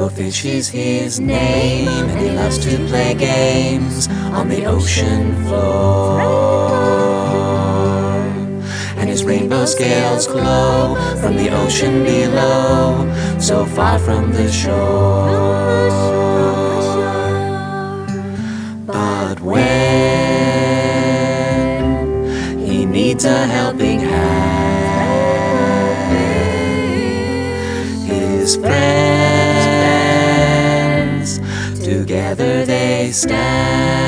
Anglefish is his name, and he loves to play games on the ocean floor. And his rainbow scales glow from the ocean below, so far from the shore. But when he needs a helping hand, his friends together they stand.